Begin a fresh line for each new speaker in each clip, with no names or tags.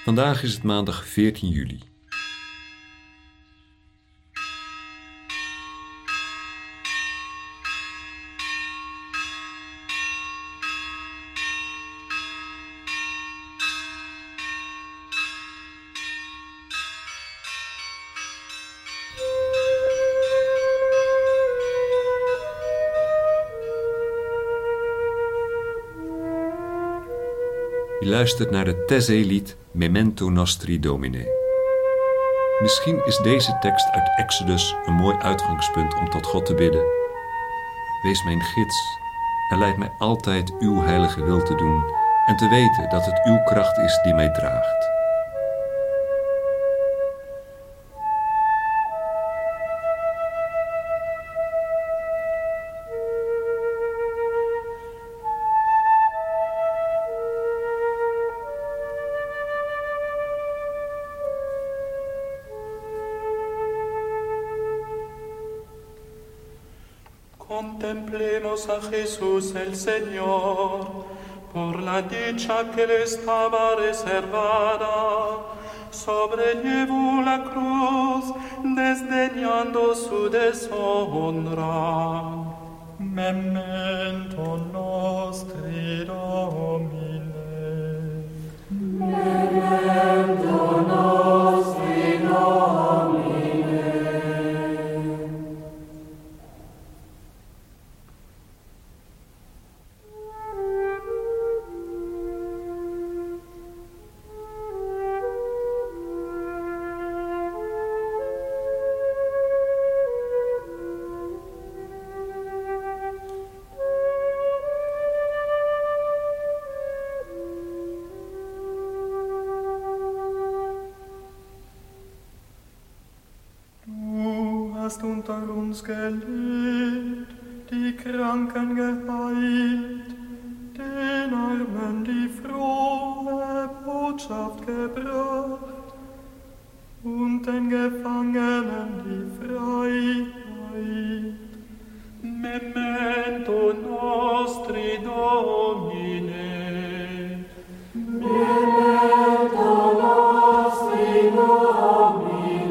Vandaag is het maandag 14 juli. Je luistert naar het Taizé-lied Memento Nostri Domine. Misschien is deze tekst uit Exodus een mooi uitgangspunt om tot God te bidden. Wees mijn gids en leid mij altijd uw heilige wil te doen en te weten dat het uw kracht is die mij draagt.
Contemplemos a Jesús el Señor, por la dicha que le estaba reservada, sobrellevó la cruz, desdeñando su deshonra. Memento nostri Domine. Memento nostri Domine. Hast unter uns gelebt, die Kranken geheilt, den Armen die frohe Botschaft gebracht und den Gefangenen die Freiheit. Memento nostri Domine. Memento nostri Domine.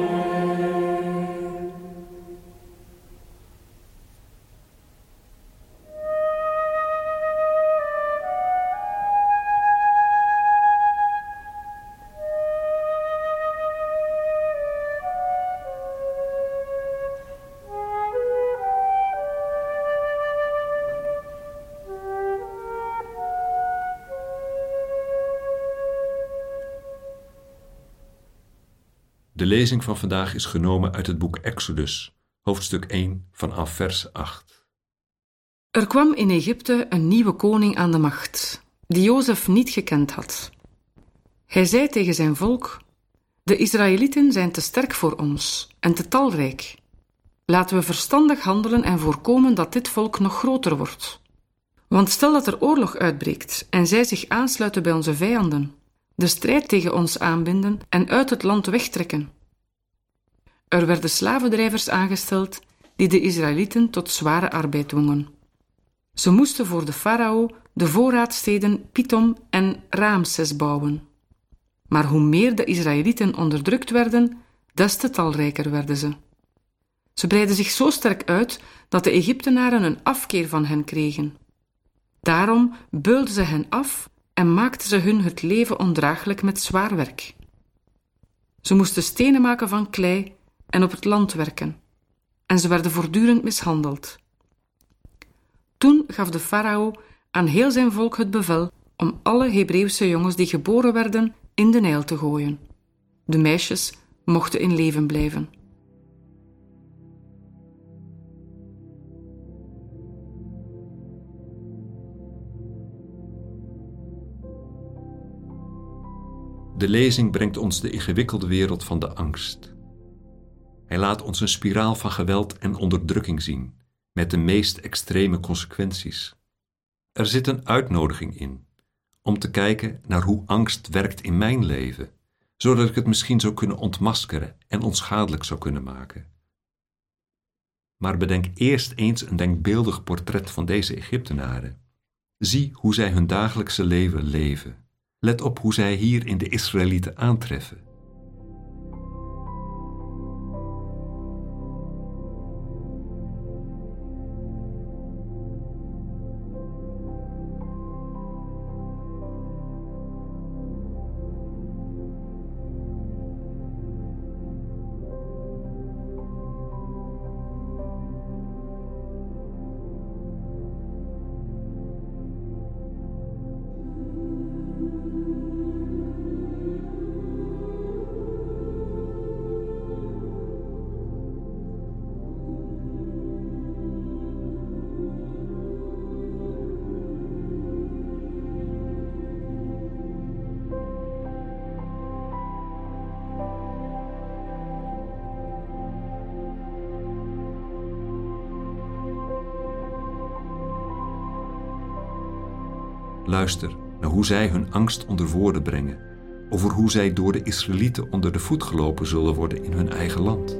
De lezing van vandaag is genomen uit het boek Exodus, hoofdstuk 1 vanaf vers 8.
Er kwam in Egypte een nieuwe koning aan de macht, die Jozef niet gekend had. Hij zei tegen zijn volk: de Israëlieten zijn te sterk voor ons en te talrijk. Laten we verstandig handelen en voorkomen dat dit volk nog groter wordt. Want stel dat er oorlog uitbreekt en zij zich aansluiten bij onze vijanden, de strijd tegen ons aanbinden en uit het land wegtrekken. Er werden slavendrijvers aangesteld die de Israëlieten tot zware arbeid dwongen. Ze moesten voor de farao de voorraadsteden Pithom en Raamses bouwen. Maar hoe meer de Israëlieten onderdrukt werden, des te talrijker werden ze. Ze breidden zich zo sterk uit dat de Egyptenaren een afkeer van hen kregen. Daarom beulden ze hen af en maakten ze hun het leven ondraaglijk met zwaar werk. Ze moesten stenen maken van klei en op het land werken, en ze werden voortdurend mishandeld. Toen gaf de farao aan heel zijn volk het bevel om alle Hebreeuwse jongens die geboren werden in de Nijl te gooien. De meisjes mochten in leven blijven.
De lezing brengt ons de ingewikkelde wereld van de angst. Hij laat ons een spiraal van geweld en onderdrukking zien, met de meest extreme consequenties. Er zit een uitnodiging in, om te kijken naar hoe angst werkt in mijn leven, zodat ik het misschien zou kunnen ontmaskeren en onschadelijk zou kunnen maken. Maar bedenk eerst eens een denkbeeldig portret van deze Egyptenaren. Zie hoe zij hun dagelijkse leven leven. Let op hoe zij hier in de Israëlieten aantreffen. Luister naar hoe zij hun angst onder woorden brengen, over hoe zij door de Israëlieten onder de voet gelopen zullen worden in hun eigen land.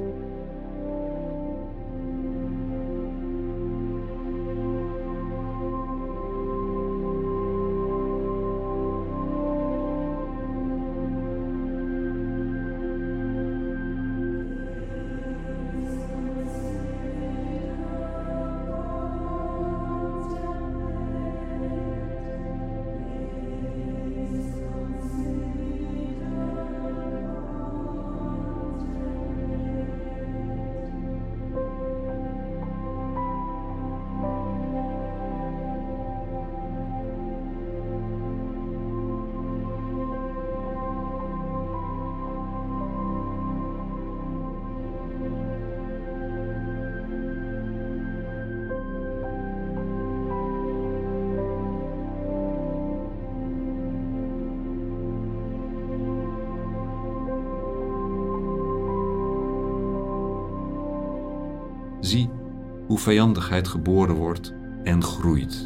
Zie hoe vijandigheid geboren wordt en groeit.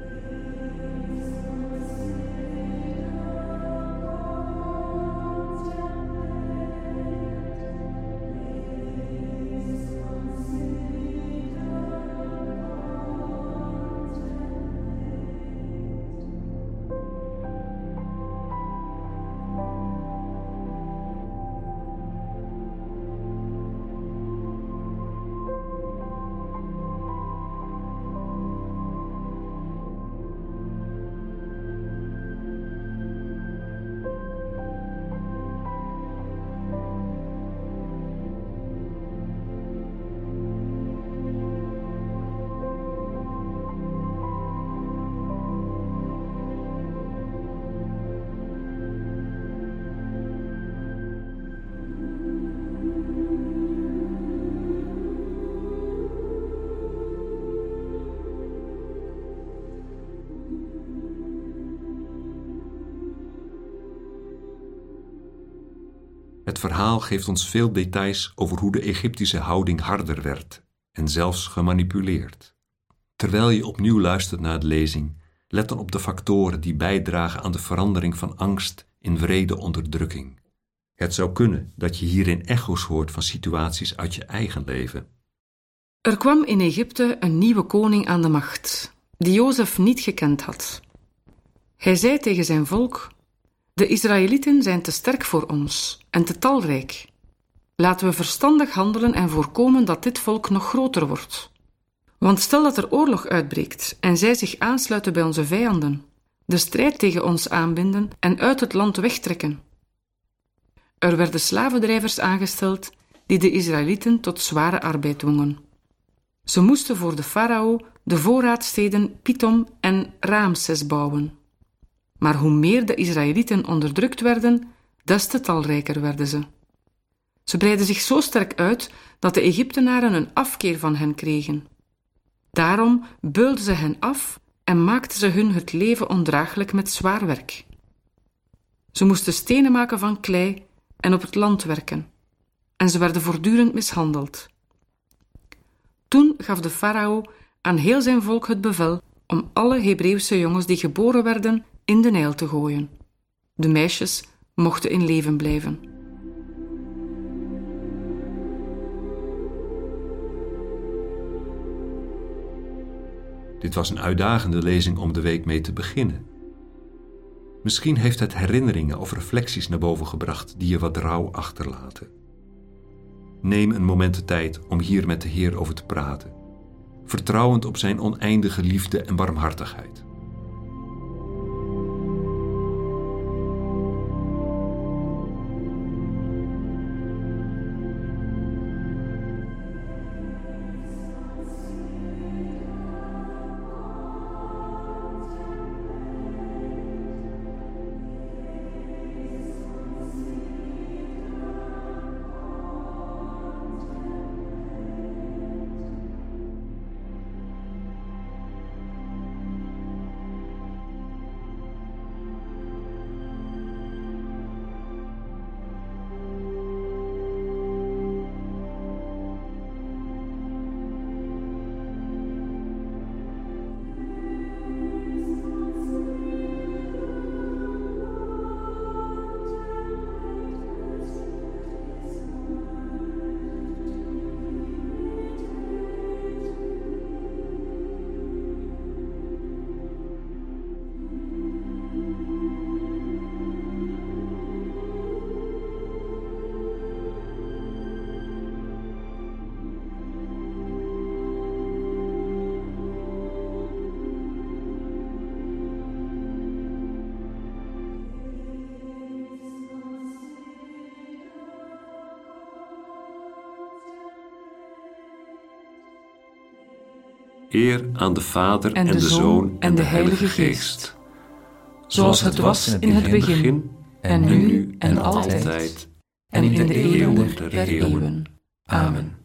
Het verhaal geeft ons veel details over hoe de Egyptische houding harder werd en zelfs gemanipuleerd. Terwijl je opnieuw luistert naar de lezing, let dan op de factoren die bijdragen aan de verandering van angst in wrede onderdrukking. Het zou kunnen dat je hierin echo's hoort van situaties uit je eigen leven.
Er kwam in Egypte een nieuwe koning aan de macht, die Jozef niet gekend had. Hij zei tegen zijn volk: de Israëlieten zijn te sterk voor ons en te talrijk. Laten we verstandig handelen en voorkomen dat dit volk nog groter wordt. Want stel dat er oorlog uitbreekt en zij zich aansluiten bij onze vijanden, de strijd tegen ons aanbinden en uit het land wegtrekken. Er werden slavendrijvers aangesteld die de Israëlieten tot zware arbeid dwongen. Ze moesten voor de farao de voorraadsteden Pithom en Raamses bouwen. Maar hoe meer de Israëlieten onderdrukt werden, des te talrijker werden ze. Ze breidden zich zo sterk uit dat de Egyptenaren een afkeer van hen kregen. Daarom beulden ze hen af en maakten ze hun het leven ondraaglijk met zwaar werk. Ze moesten stenen maken van klei en op het land werken, en ze werden voortdurend mishandeld. Toen gaf de farao aan heel zijn volk het bevel om alle Hebreeuwse jongens die geboren werden in de Nijl te gooien. De meisjes mochten in leven blijven.
Dit was een uitdagende lezing om de week mee te beginnen. Misschien heeft het herinneringen of reflecties naar boven gebracht die je wat rouw achterlaten. Neem een moment de tijd om hier met de Heer over te praten, vertrouwend op zijn oneindige liefde en barmhartigheid. Eer aan de Vader en de Zoon en de Heilige Geest.
Zoals het was in het begin, en nu en altijd, en in de eeuwen der eeuwen. Amen.